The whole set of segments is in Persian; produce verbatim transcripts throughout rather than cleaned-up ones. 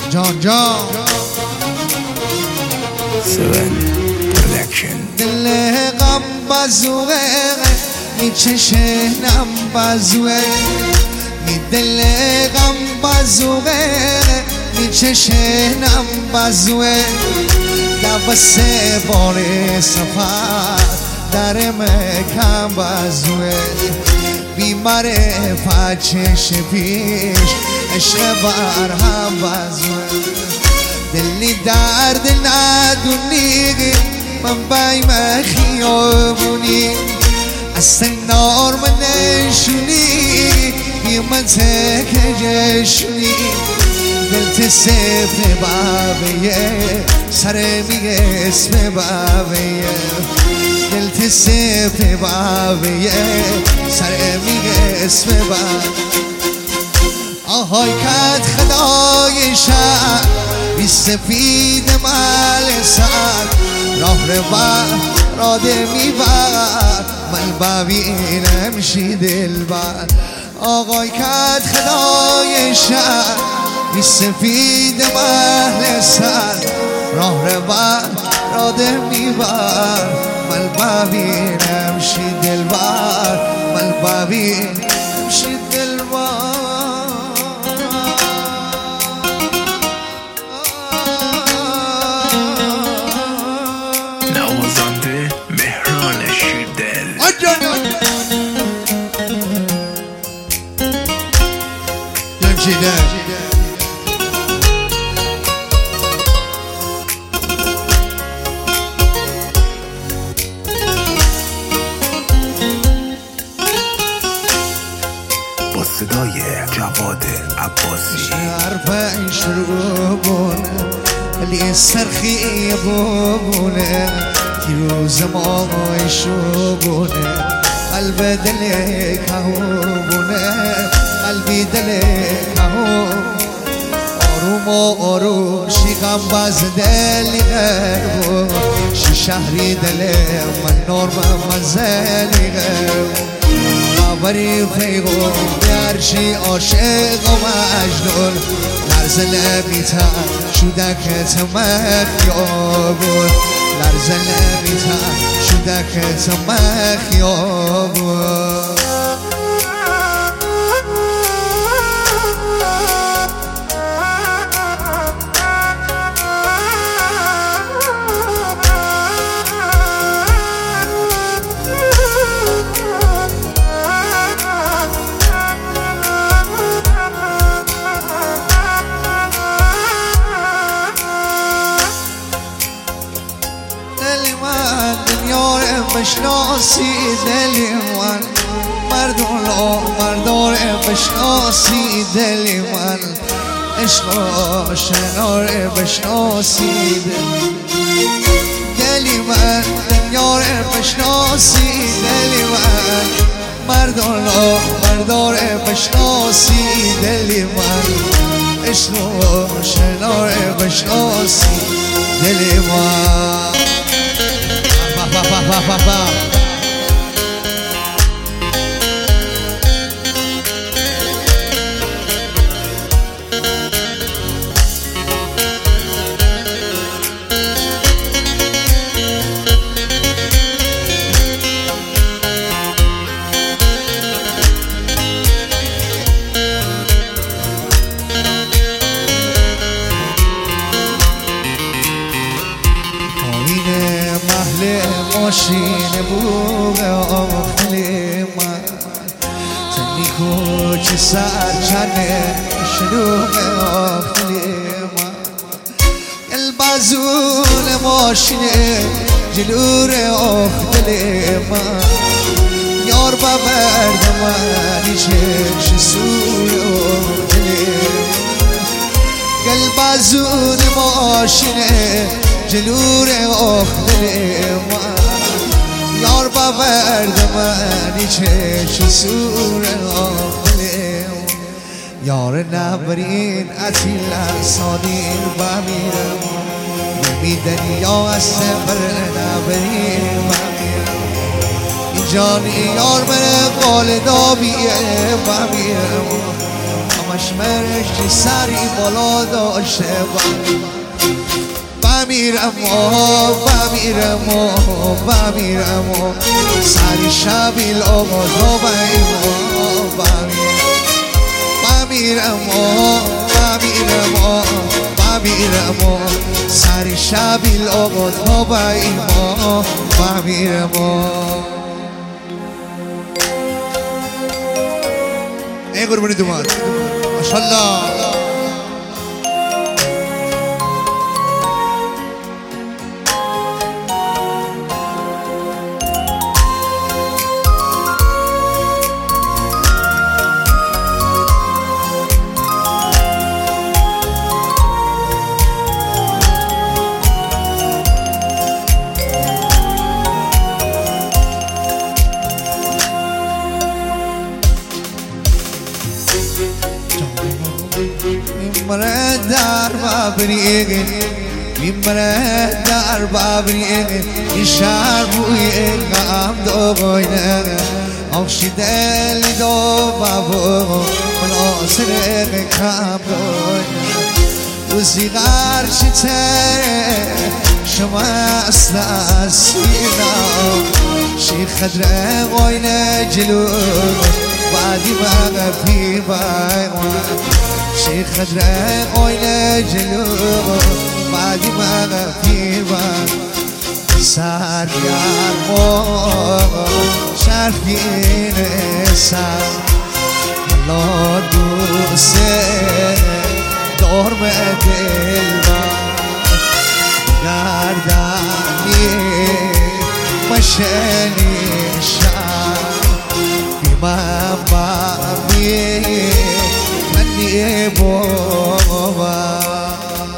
جان جان سون پرودکشن. دل غم بازوه می چشنم بازوه، می دل غم بازوه می چشنم بازوه، لبسه بار سفر در مکم بازوه، بیمار فچش پیش عشق بر هم بازوه، دلی درد ندونی من بایم خیابونی اصلا نار من نشونی بیمن تکجشونی دلت سفت بابیه سر میگه اسم بابیه دلت سفت بابیه سر میگه اسم بابیه آهای کت خدای شهر بی سفید مال سر راه رو بر راده میبر من ببینم شی دل بر آقای کت خدای شهر بی سفید مال سر راه رو بر راده میبر من ببینم شی دل بر من ببینم شی دل بر نوازنده مهران شیردل. با صدای جواد عباسی حرفش رو بونه ولی سرخی بونه دیروز مایشو بونه قلب دل کهو بونه قلبی دل کهو آروم و آروم شی غم باز دلی غربو شی شهری دل من نور من زلی غربو بری پیغو بیارشی عاشق و مجنون لرز لبیتر شده که تمک یابون لرز لبیتر شده که تمک یابون بشناسی دلی من مردم لا مردار بشناسی دلی من عشق و شنار بشناسی دلی من دنیار بشناسی دلی من مردم لا مردار بشناسی دلی من عشق و شنار بشناسی دلی من با با با با با ماشین بوغ آخلی من تنی کوچ سر چنه شلوغ آخلی من گل بازون ماشین جلور آخلی من یار ببرد من چش سوی آخلی گل بازون ماشین جلور آخلی من یار باورد منی چش سور آخلیم یار نبرین اتیل سانیر بمیرم نمی دنیا از سفر نبرین بمیرم این جانی یار من قال دابیه بمیرم اما مشمرش سری بالا داشته بمیرم و بمیرم و بمیرم و سری شبیل آقا تو بمیرم و بمیرم و بمیرم و سری شبیل آقا تو بمیرم و ای قربونی دومان ماشاءالله میمره در بابریگه میمره در بابریگه این شهر روی غم دوگوینه آخشی دل دو بابو مناصر کم دوینه روزی غرشی تره شما اصلا سینا شی خدره غوینه جلو بعدی ما فی بایم شی خدره غوینه جلو بعدی ما فی بایم سر گرم شرفین سر الله دوسته دارم دل گردنی مشنی شر بیمم بامی منی بابا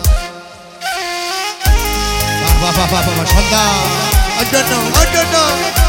بابا بابا ماشاءالله I don't know I don't know